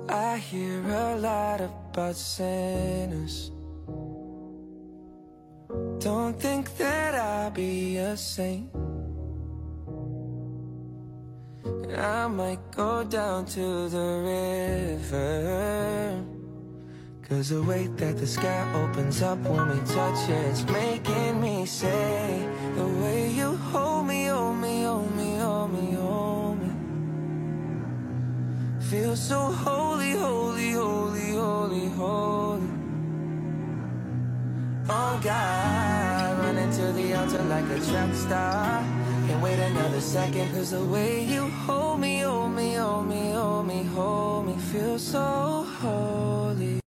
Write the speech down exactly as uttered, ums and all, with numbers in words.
I hear a lot about sinners. Don't think that I'll be a saint. I might go down to the river, 'cause the way that the sky opens up when we touch it, it's making me say, the way you hold me, hold me, hold me, hold me, hold me, feels so holy, holy, holy, holy, holy. Oh God, running to the altar like a track star. Can't wait another second, 'cause the way you hold me, hold me, hold me, hold me, hold me, feels so holy.